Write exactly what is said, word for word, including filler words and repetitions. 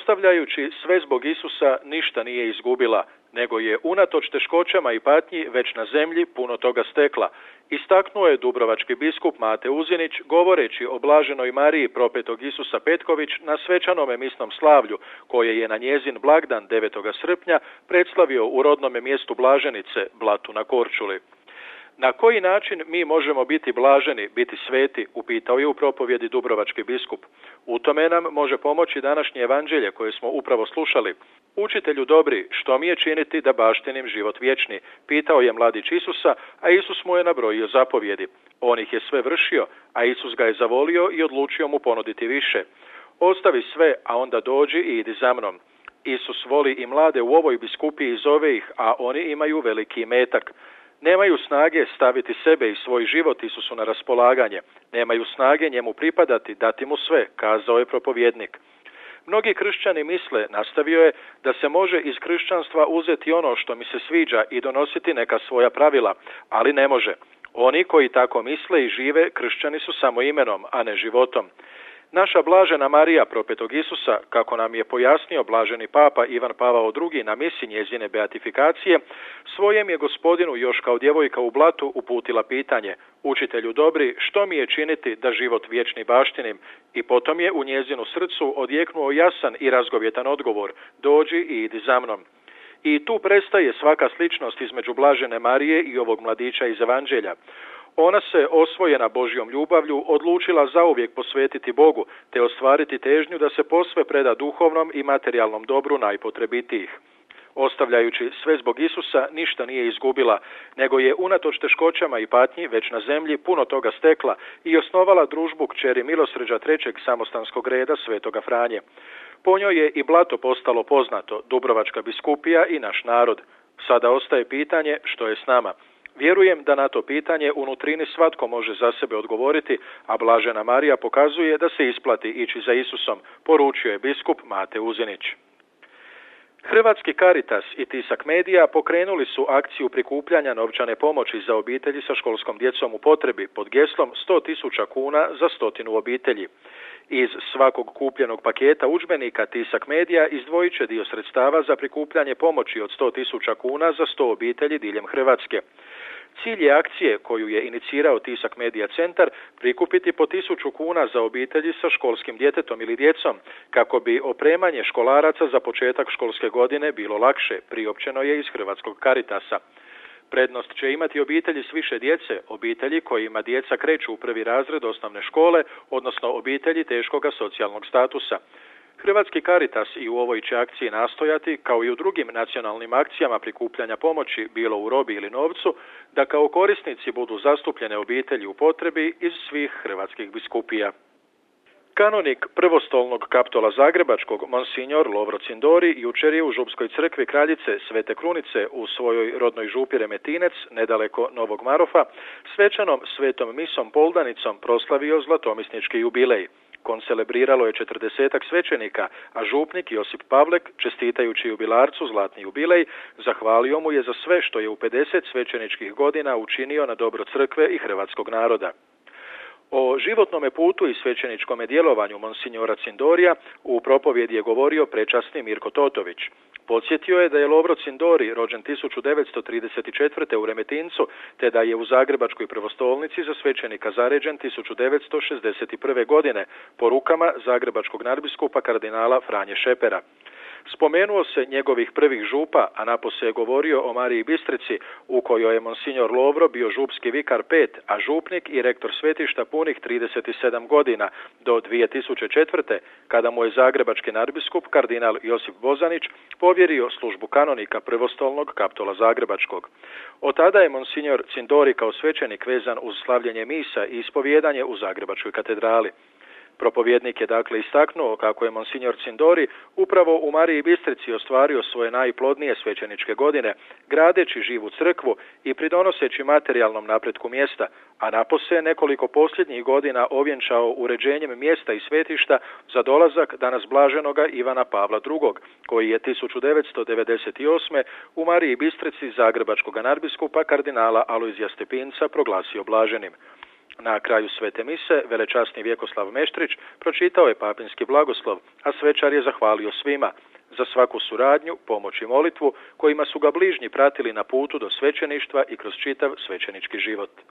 Ostavljajući sve zbog Isusa ništa nije izgubila, nego je unatoč teškoćama i patnji već na zemlji puno toga stekla. Istaknuo je dubrovački biskup Mate Uzinić govoreći o blaženoj Mariji propetog Isusa Petković na svečanome misnom slavlju, koje je na njezin blagdan devetog srpnja predslavio u rodnome mjestu Blaženice, Blatu na Korčuli. Na koji način mi možemo biti blaženi, biti sveti, upitao je u propovjedi dubrovački biskup. U tome nam može pomoći današnje evanđelje koje smo upravo slušali. Učitelju dobri, što mi je činiti da baštinim život vječni, pitao je mladić Isusa, a Isus mu je nabrojio zapovjedi. On ih je sve vršio, a Isus ga je zavolio i odlučio mu ponuditi više. Ostavi sve, a onda dođi i idi za mnom. Isus voli i mlade u ovoj biskupiji i zove ih, a oni imaju veliki metak. Nemaju snage staviti sebe i svoj život Isusu na raspolaganje. Nemaju snage njemu pripadati, dati mu sve, kazao je propovjednik. Mnogi kršćani misle, nastavio je, da se može iz kršćanstva uzeti ono što mi se sviđa i donositi neka svoja pravila, ali ne može. Oni koji tako misle i žive, kršćani su samo imenom, a ne životom. Naša blažena Marija, propetog Isusa, kako nam je pojasnio blaženi papa Ivan Pavao drugi na misi njezine beatifikacije, svojem je gospodinu još kao djevojka u Blatu uputila pitanje: učitelju dobri, što mi je činiti da život vječni baštinim? I potom je u njezinu srcu odjeknuo jasan i razgovjetan odgovor: dođi i idi za mnom. I tu prestaje svaka sličnost između blažene Marije i ovog mladića iz evanđelja. Ona se, osvojena Božjom ljubavlju, odlučila zauvijek posvetiti Bogu, te ostvariti težnju da se posve preda duhovnom i materijalnom dobru najpotrebitijih. Ostavljajući sve zbog Isusa, ništa nije izgubila, nego je unatoč teškoćama i patnji već na zemlji puno toga stekla i osnovala družbu kćeri milosrđa trećeg samostanskog reda Svetoga Franje. Po njoj je i Blato postalo poznato, dubrovačka biskupija i naš narod. Sada ostaje pitanje što je s nama. Vjerujem da na to pitanje u nutrini svatko može za sebe odgovoriti, a blažena Marija pokazuje da se isplati ići za Isusom, poručio je biskup Mate Uzinić. Hrvatski Caritas i Tisak Medija pokrenuli su akciju prikupljanja novčane pomoći za obitelji sa školskom djecom u potrebi pod geslom sto tisuća kuna za stotinu obitelji. Iz svakog kupljenog paketa udžbenika Tisak Medija izdvojit će dio sredstava za prikupljanje pomoći od sto tisuća kuna za sto obitelji diljem Hrvatske. Cilj je akcije, koju je inicirao Tisak Medija centar, prikupiti po tisuću kuna za obitelji sa školskim djetetom ili djecom, kako bi opremanje školaraca za početak školske godine bilo lakše, priopćeno je iz Hrvatskog Caritasa. Prednost će imati obitelji s više djece, obitelji kojima djeca kreću u prvi razred osnovne škole, odnosno obitelji teškoga socijalnog statusa. Hrvatski Caritas i u ovoj će akciji nastojati, kao i u drugim nacionalnim akcijama prikupljanja pomoći, bilo u robi ili novcu, da kao korisnici budu zastupljene obitelji u potrebi iz svih hrvatskih biskupija. Kanonik prvostolnog kaptola Zagrebačkog, monsignor Lovro Cindori, jučer je u Župskoj crkvi Kraljice Svete Krunice u svojoj rodnoj župi Remetinec, nedaleko Novog Marofa, svečanom svetom misom Poldanicom proslavio zlatomisnički jubilej. Koncelebriralo je četrdesetak svećenika, a župnik Josip Pavlek, čestitajući jubilarcu zlatni jubilej, zahvalio mu je za sve što je u pedeset svećeničkih godina učinio na dobro crkve i hrvatskog naroda. O životnome putu i svećeničkome djelovanju monsignora Cindorija u propovjedi je govorio prečasni Mirko Totović. Podsjetio je da je Lovro Cindori rođen tisuću devetsto trideset četvrte. u Remetincu, te da je u Zagrebačkoj prvostolnici za svećenika zaređen tisuću devetsto šezdeset prve. godine po rukama zagrebačkog nadbiskupa kardinala Franje Šepera. Spomenuo se njegovih prvih župa, a napose je govorio o Mariji Bistrici, u kojoj je monsignor Lovro bio župski vikar pet, a župnik i rektor svetišta punih trideset sedam godina, do dvije tisuće četvrte. kada mu je zagrebački nadbiskup kardinal Josip Bozanić povjerio službu kanonika prvostolnog kaptola Zagrebačkog. Od tada je monsignor Cindori kao svećenik vezan uz slavljenje misa i ispovijedanje u Zagrebačkoj katedrali. Propovjednik je dakle istaknuo kako je monsignor Cindori upravo u Mariji Bistrici ostvario svoje najplodnije svećeničke godine, gradeći živu crkvu i pridonoseći materijalnom napretku mjesta, a napose nekoliko posljednjih godina ovjenčao uređenjem mjesta i svetišta za dolazak danas blaženoga Ivana Pavla drugog, koji je tisuću devetsto devedeset osme. u Mariji Bistrici zagrebačkog nadbiskupa kardinala Alojzija Stepinca proglasio blaženim. Na kraju svete mise velečasni Vjekoslav Meštrić pročitao je papinski blagoslov, a svečar je zahvalio svima za svaku suradnju, pomoć i molitvu kojima su ga bližnji pratili na putu do svećeništva i kroz čitav svećenički život.